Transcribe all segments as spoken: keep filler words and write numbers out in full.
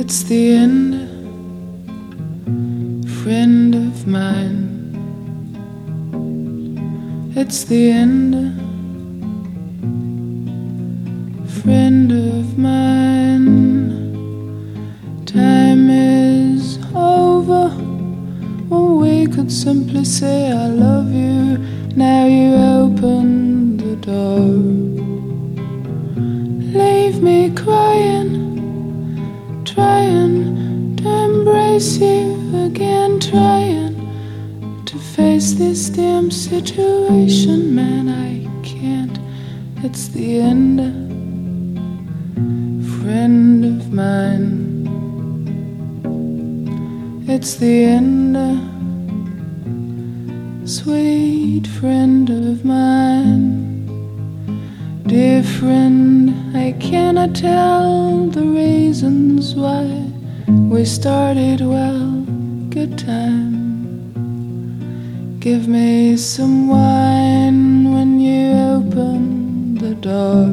It's the end, friend of mine. It's the end, friend of mine. Time is over when we could simply say I love you. Now you open the door. Leave me crying, trying to embrace you again, trying to face this damn situation. Man, I can't. It's the end, friend of mine. It's the end, sweet friend of mine. Dear friend, I cannot tell the reasons why we started well. Good time. Give me some wine when you open the door.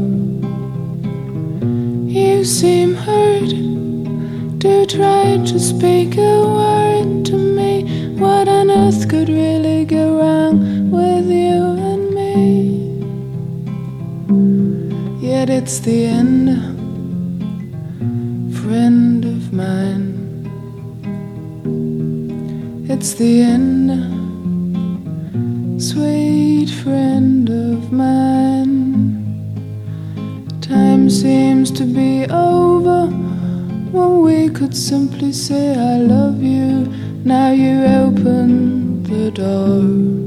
You seem hurt. Do try to speak a word to me. What on earth could really go wrong with you and me? Yet it's the end, friend of mine. It's the end, sweet friend of mine. Time seems to be over when we could simply say I love you. Now you open the door.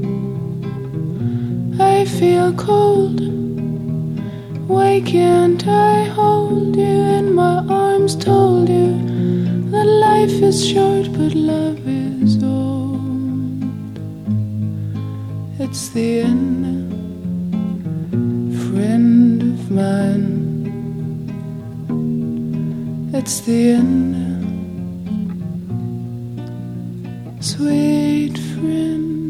I feel cold. Why can't I hold you in my arms? Told you that life is short but love is old. It's the end, friend of mine. It's the end, sweet friend.